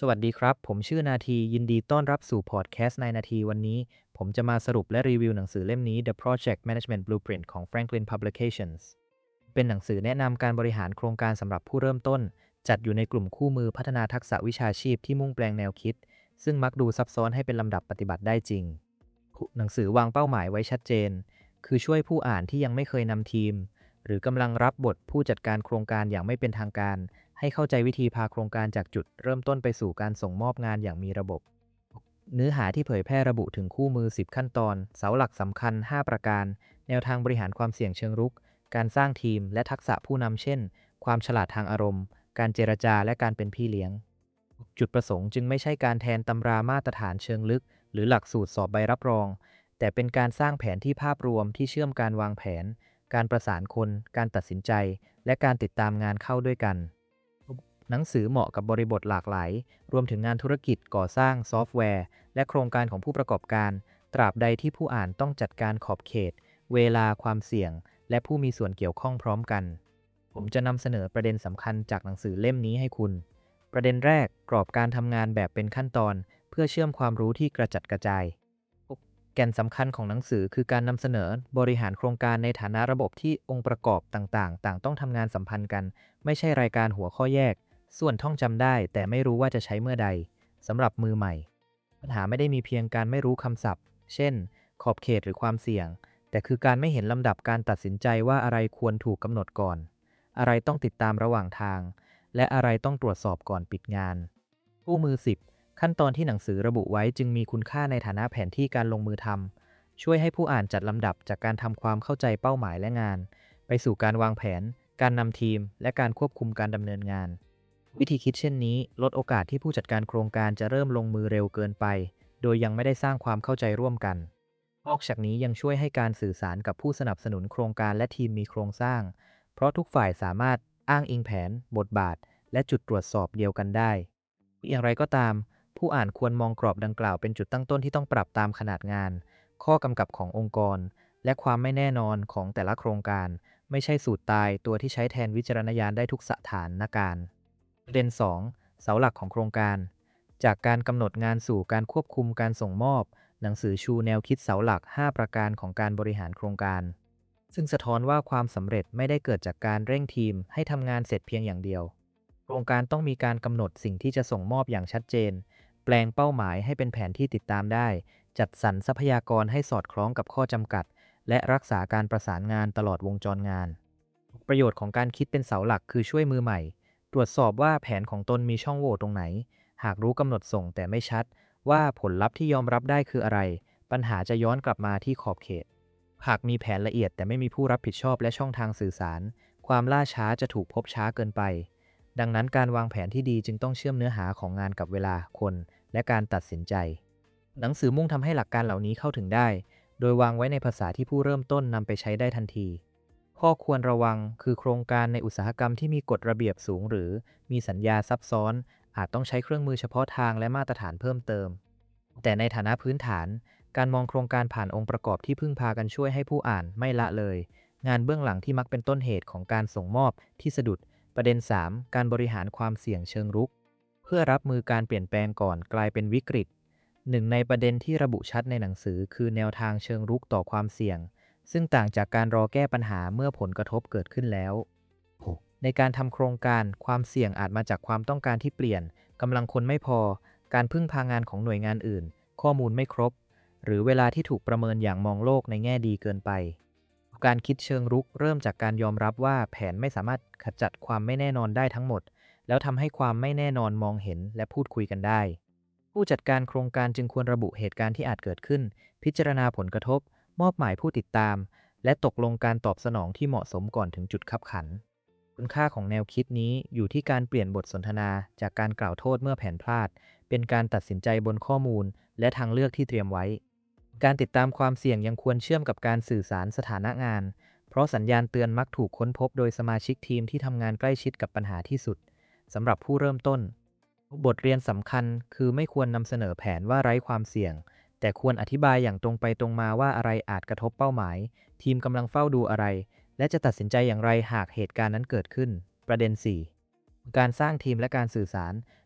สวัสดีครับผมชื่อนาทียินดีต้อนรับสู่พอดแคสต์ในนาทีวันนี้ผมจะมาสรุปและรีวิวหนังสือเล่มนี้ The Project Management Blueprint ของ Franklin Publications เป็นหนังสือแนะนำการบริหารโครงการสำหรับผู้เริ่มต้นจัดอยู่ในกลุ่มคู่มือพัฒนาทักษะวิชาชีพที่มุ่งแปลงแนวคิดซึ่งมักดูซับซ้อนให้เป็นลำดับปฏิบัติได้จริงหนังสือวางเป้าหมายไว้ชัดเจนคือช่วยผู้อ่านที่ยังไม่เคยนำทีมหรือกำลังรับบทผู้จัดการโครงการอย่างไม่เป็นทางการ ให้เข้าใจวิธีพาโครงการจากจุดเริ่มต้นไปสู่การส่งมอบงานอย่างมีระบบ เนื้อหาที่เผยแพร่ระบุถึงคู่มือ 10 ขั้นตอน เสาหลักสำคัญ 5 ประการ แนวทางบริหารความเสี่ยงเชิงรุก การสร้างทีมและทักษะผู้นำเช่น ความฉลาดทางอารมณ์ การเจรจาและการเป็นพี่เลี้ยง จุดประสงค์จึงไม่ใช่การแทนตำรามาตรฐานเชิงลึกหรือหลักสูตรสอบใบรับรอง แต่เป็นการสร้างแผนที่ภาพรวมที่เชื่อมการวางแผน การประสานคน การตัดสินใจ และการติดตามงานเข้าด้วยกัน หนังสือเหมาะกับบริบทหลากหลาย รวมถึงงานธุรกิจก่อสร้างซอฟต์แวร์และโครงการของผู้ประกอบการ ตราบใดที่ผู้อ่านต้องจัดการขอบเขต เวลาความเสี่ยง และผู้มีส่วนเกี่ยวข้องพร้อมกัน ผมจะนำเสนอประเด็นสำคัญจากหนังสือเล่มนี้ให้คุณ ประเด็นแรกกรอบการทำงานแบบเป็นขั้นตอนเพื่อเชื่อมความรู้ที่กระจัดกระจาย แก่นสำคัญของหนังสือคือการนำเสนอบริหารโครงการในฐานะระบบที่องค์ประกอบต่างๆต่างต้องทำงานสัมพันธ์กัน ไม่ใช่รายการหัวข้อแยก ส่วนท่องจำได้แต่ไม่รู้ว่าจะใช้เมื่อใด สำหรับมือใหม่ ปัญหาไม่ได้มีเพียงการไม่รู้คำศัพท์ เช่น ขอบเขตหรือความเสี่ยง แต่คือการไม่เห็นลำดับการตัดสินใจว่าอะไรควรถูกกำหนดก่อน อะไรต้องติดตามระหว่างทาง และอะไรต้องตรวจสอบก่อนปิดงานคู่มือ 10 ขั้นตอนที่หนังสือระบุไว้จึงมีคุณค่าในฐานะแผนที่การลงมือทำช่วยให้ผู้อ่านจัดลำดับจากการทำความเข้าใจเป้าหมายและงานไปสู่การวางแผน การนำทีม และการควบคุมการดำเนินงาน วิธีคิดเช่นนี้ลดโอกาสที่ผู้จัดการโครงการจะเริ่มลงมือเร็วเกินไป โดยยังไม่ได้สร้างความเข้าใจร่วมกัน นอกจากนี้ยังช่วยให้การสื่อสารกับผู้สนับสนุนโครงการและทีมมีโครงสร้าง เพราะทุกฝ่ายสามารถอ้างอิงแผน บทบาท และจุดตรวจสอบเดียวกันได้ อย่างไรก็ตาม ผู้อ่านควรมองกรอบดังกล่าวเป็นจุดตั้งต้นที่ต้องปรับตามขนาดงาน ข้อกำกับขององค์กร และความไม่แน่นอนของแต่ละโครงการ ไม่ใช่สูตรตายตัวที่ใช้แทนวิจารณญาณได้ทุกสถานการณ์ประเด็น 2 เสาหลักของโครงการ จากการกำหนดงานสู่การควบคุมการส่งมอบ หนังสือชูแนวคิดเสาหลัก 5 ประการของการบริหารโครงการ ซึ่งสะท้อนว่าความสำเร็จไม่ได้เกิดจากการเร่งทีมให้ทำงานเสร็จเพียงอย่างเดียว โครงการต้องมีการกำหนดสิ่งที่จะส่งมอบอย่างชัดเจน แปลงเป้าหมายให้เป็นแผนที่ติดตามได้ จัดสรรทรัพยากรให้สอดคล้องกับข้อจำกัด และรักษาการประสานงานตลอดวงจรงาน ประโยชน์ของการคิดเป็นเสาหลักคือช่วยมือใหม่ ตรวจสอบว่าแผนของตนมีช่องโหว่ตรงไหน หากรู้กำหนดส่งแต่ไม่ชัด ว่าผลลัพธ์ที่ยอมรับได้คืออะไร ปัญหาจะย้อนกลับมาที่ขอบเขต หากมีแผนละเอียดแต่ไม่มีผู้รับผิดชอบและช่องทางสื่อสาร ความล่าช้าจะถูกพบช้าเกินไป ดังนั้นการวางแผนที่ดีจึงต้องเชื่อมเนื้อหาของงานกับเวลา คน และการตัดสินใจ หนังสือมุ่งทำให้หลักการเหล่านี้เข้าถึงได้ โดยวางไว้ในภาษาที่ผู้เริ่มต้นนำไปใช้ได้ทันที ข้อควรระวังคือโครงการในอุตสาหกรรมที่มีกฎระเบียบสูงหรือมีสัญญาซับซ้อน อาจต้องใช้เครื่องมือเฉพาะทางและมาตรฐานเพิ่มเติม แต่ในฐานะพื้นฐาน การมองโครงการผ่านองค์ประกอบที่พึ่งพากันช่วยให้ผู้อ่านไม่ละเลย งานเบื้องหลังที่มักเป็นต้นเหตุของการส่งมอบที่สะดุด ประเด็น 3 การบริหารความเสี่ยงเชิงรุก เพื่อรับมือการเปลี่ยนแปลงก่อนกลายเป็นวิกฤต หนึ่งในประเด็นที่ระบุชัดในหนังสือคือแนวทางเชิงรุกต่อความเสี่ยง ซึ่งต่างจากการรอแก้ปัญหาเมื่อผลกระทบเกิดขึ้นแล้ว ในการทำโครงการความเสี่ยงอาจมาจากความต้องการที่เปลี่ยนกำลังคนไม่พอ การพึ่งพางานของหน่วยงานอื่น ข้อมูลไม่ครบ หรือเวลาที่ถูกประเมินอย่างมองโลกในแง่ดีเกินไป การคิดเชิงรุกเริ่มจากการยอมรับว่าแผนไม่สามารถขจัดความไม่แน่นอนได้ทั้งหมด แล้วทำให้ความไม่แน่นอนมองเห็นและพูดคุยกันได้ ผู้จัดการโครงการจึงควรระบุเหตุการณ์ที่อาจเกิดขึ้น พิจารณาผลกระทบ มอบหมายผู้ติดตาม และตกลงการตอบสนองที่เหมาะสมก่อนถึงจุดคับขัน คุณค่าของแนวคิดนี้อยู่ที่การเปลี่ยนบทสนทนาจากการกล่าวโทษเมื่อแผนพลาด เป็นการตัดสินใจบนข้อมูลและทางเลือกที่เตรียมไว้ การติดตามความเสี่ยงยังควรเชื่อมกับการสื่อสารสถานะงาน เพราะสัญญาณเตือนมักถูกค้นพบโดยสมาชิกทีมที่ทำงานใกล้ชิดกับปัญหาที่สุด สำหรับผู้เริ่มต้น บทเรียนสำคัญคือไม่ควรนำเสนอแผนว่าไร้ความเสี่ยง แต่ควรอธิบายอย่างตรงไปตรงมาว่าอะไรอาจกระทบเป้าหมาย ทีมกำลังเฝ้าดูอะไร และจะตัดสินใจอย่างไรหากเหตุการณ์นั้นเกิดขึ้น ประเด็น 4 การสร้างทีมและการสื่อสาร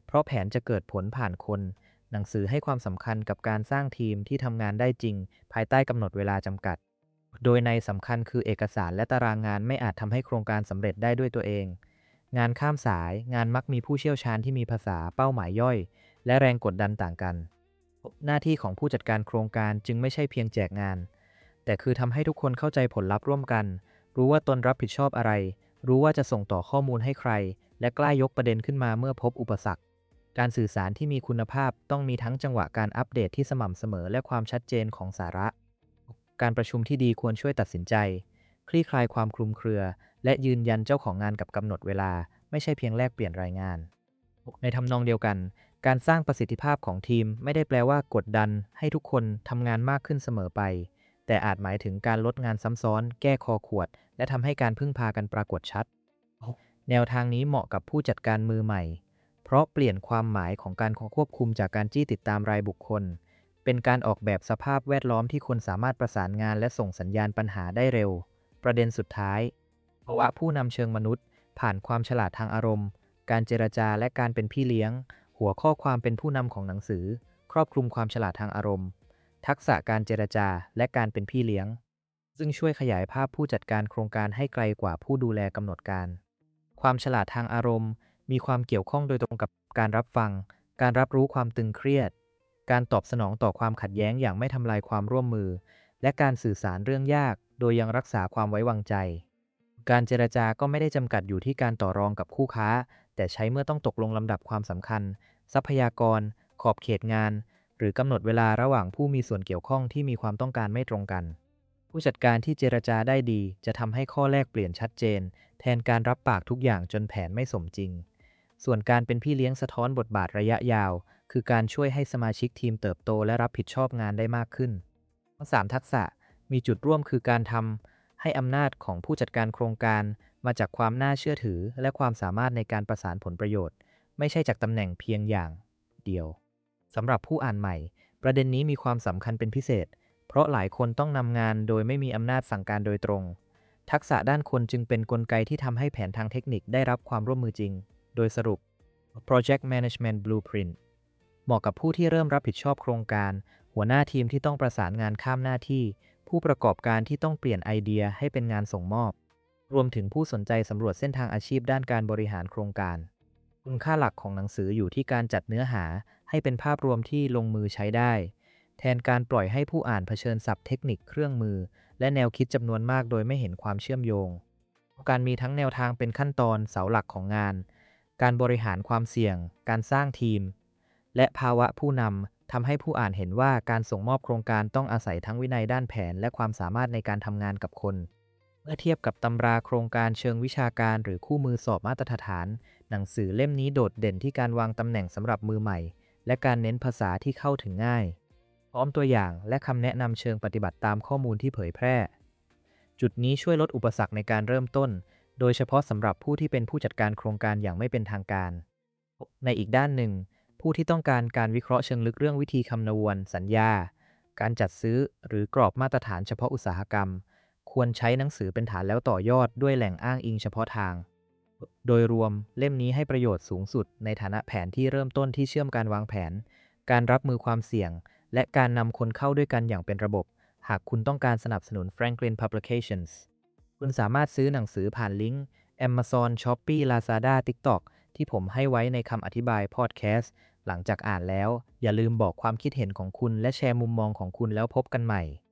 เพราะแผนจะเกิดผลผ่านคน หนังสือให้ความสำคัญกับการสร้างทีมที่ทำงานได้จริงภายใต้กำหนดเวลาจำกัด โดยในสำคัญคือเอกสารและตารางงานไม่อาจทำให้โครงการสำเร็จได้ด้วยตัวเอง งานข้ามสายงานมักมีผู้เชี่ยวชาญที่มีภาษาเป้าหมายย่อยและแรงกดดันต่างกัน หน้าที่ของผู้จัดการโครงการจึงไม่ใช่เพียงแจกงาน แต่คือทำให้ทุกคนเข้าใจผลลัพธ์ร่วมกัน รู้ว่าตนรับผิดชอบอะไร รู้ว่าจะส่งต่อข้อมูลให้ใคร และกล้ายกประเด็นขึ้นมาเมื่อพบอุปสรรค การสื่อสารที่มีคุณภาพต้องมีทั้งจังหวะการอัปเดตที่สม่ำเสมอและความชัดเจนของสาระ การประชุมที่ดีควรช่วยตัดสินใจ คลี่คลายความคลุมเครือ และยืนยันเจ้าของงานกับกำหนดเวลา ไม่ใช่เพียงแลกเปลี่ยนรายงาน ในทำนองเดียวกัน การสร้างประสิทธิภาพของทีมไม่ได้แปลว่ากดดันให้ทุกคนทำงานมากขึ้นเสมอไป แต่อาจหมายถึงการลดงานซ้ำซ้อน แก้คอขวด และทำให้การพึ่งพากันปรากฏชัด แนวทางนี้เหมาะกับผู้จัดการมือใหม่ เพราะเปลี่ยนความหมายของการควบคุมจากการจี้ติดตามรายบุคคล เป็นการออกแบบสภาพแวดล้อมที่คนสามารถประสานงานและส่งสัญญาณปัญหาได้เร็ว ประเด็นสุดท้ายภาวะผู้นำเชิงมนุษย์ ผ่านความฉลาดทางอารมณ์ การเจรจาและการเป็นพี่เลี้ยง หัวข้อความเป็นผู้นำของหนังสือ ครอบคลุมความฉลาดทางอารมณ์ ทักษะการเจรจาและการเป็นพี่เลี้ยง ซึ่งช่วยขยายภาพผู้จัดการโครงการให้ไกลกว่าผู้ดูแลกำหนดการ ความฉลาดทางอารมณ์มีความเกี่ยวข้องโดยตรงกับการรับฟัง การรับรู้ความตึงเครียด การตอบสนองต่อความขัดแย้งอย่างไม่ทำลายความร่วมมือ และการสื่อสารเรื่องยากโดยยังรักษาความไว้วางใจ การเจรจาก็ไม่ได้จำกัดอยู่ที่การต่อรองกับคู่ค้า แต่ใช้เมื่อต้องตกลงลำดับความสำคัญ ทรัพยากร ขอบเขตงาน หรือกำหนดเวลาระหว่างผู้มีส่วนเกี่ยวข้องที่มีความต้องการไม่ตรงกัน ผู้จัดการที่เจรจาได้ดีจะทำให้ข้อแลกเปลี่ยนชัดเจน แทนการรับปากทุกอย่างจนแผนไม่สมจริง ส่วนการเป็นพี่เลี้ยงสะท้อนบทบาทระยะยาว คือการช่วยให้สมาชิกทีมเติบโตและรับผิดชอบงานได้มากขึ้นทั้ง3ทักษะมีจุดร่วมคือการทำให้อำนาจของผู้จัดการโครงการมาจากความน่าเชื่อถือและความสามารถในการประสานผลประโยชน์ ไม่ใช่จากตำแหน่งเพียงอย่างเดียวสำหรับผู้อ่านใหม่ประเด็นนี้มีความสำคัญเป็นพิเศษ เพราะหลายคนต้องนำงานโดยไม่มีอำนาจสั่งการโดยตรง ทักษะด้านคนจึงเป็นกลไกที่ทำให้แผนทางเทคนิคได้รับความร่วมมือจริง โดยสรุป Project Management Blueprint เหมาะกับผู้ที่เริ่มรับผิดชอบโครงการ หัวหน้าทีมที่ต้องประสานงานข้ามหน้าที่ ผู้ประกอบการที่ต้องเปลี่ยนไอเดียให้เป็นงานส่งมอบ รวมถึงผู้สนใจสำรวจเส้นทางอาชีพด้านการบริหารโครงการ คุณค่าหลักของหนังสืออยู่ที่การจัดเนื้อหาให้เป็นภาพรวมที่ลงมือใช้ได้ แทนการปล่อยให้ผู้อ่านเผชิญศัพท์เทคนิคเครื่องมือ และแนวคิดจำนวนมากโดยไม่เห็นความเชื่อมโยง การมีทั้งแนวทางเป็นขั้นตอนเสาหลักของงาน การบริหารความเสี่ยง การสร้างทีม และภาวะผู้นำทำให้ผู้อ่านเห็นว่าการส่งมอบโครงการต้องอาศัยทั้งวินัยด้านแผนและความสามารถในการทำงานกับคน เมื่อเทียบกับตำราโครงการเชิงวิชาการหรือคู่มือสอบมาตรฐาน หนังสือเล่มนี้โดดเด่นที่การวางตำแหน่งสำหรับมือใหม่ และการเน้นภาษาที่เข้าถึงง่าย พร้อมตัวอย่างและคำแนะนำเชิงปฏิบัติตามข้อมูลที่เผยแพร่ จุดนี้ช่วยลดอุปสรรคในการเริ่มต้น โดยเฉพาะสำหรับผู้ที่เป็นผู้จัดการโครงการอย่างไม่เป็นทางการ ในอีกด้านหนึ่ง ผู้ที่ต้องการการวิเคราะห์เชิงลึกเรื่องวิธีคำนวณสัญญา การจัดซื้อหรือกรอบมาตรฐานเฉพาะอุตสาหกรรม ควรใช้หนังสือเป็นฐานแล้วต่อยอดด้วยแหล่งอ้างอิงเฉพาะทาง โดยรวมเล่มนี้ให้ประโยชน์สูงสุดในฐานะแผนที่เริ่มต้นที่เชื่อมการวางแผน การรับมือความเสี่ยง และการนำคนเข้าด้วยกันอย่างเป็นระบบ หากคุณต้องการสนับสนุน Franklin Publications คุณสามารถซื้อหนังสือผ่านลิงก์ Amazon, Shopee, Lazada, TikTok ที่ผมให้ไว้ในคำอธิบายพอดแคสต์ หลังจากอ่านแล้วอย่าลืมบอกความคิดเห็นของคุณและแชร์มุมมองของคุณแล้วพบกันใหม่